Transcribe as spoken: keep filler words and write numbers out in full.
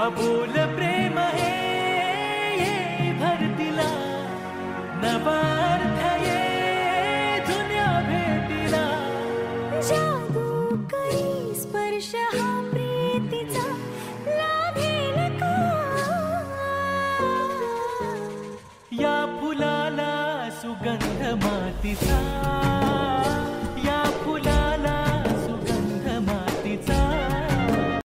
अबोल प्रेम हे ये भरतीला नवा अर्थ ये दुनिया भेटीला जादू करी स्पर्श हा प्रीतीचा लाभेल का या फुलाला सुगंध मातीचा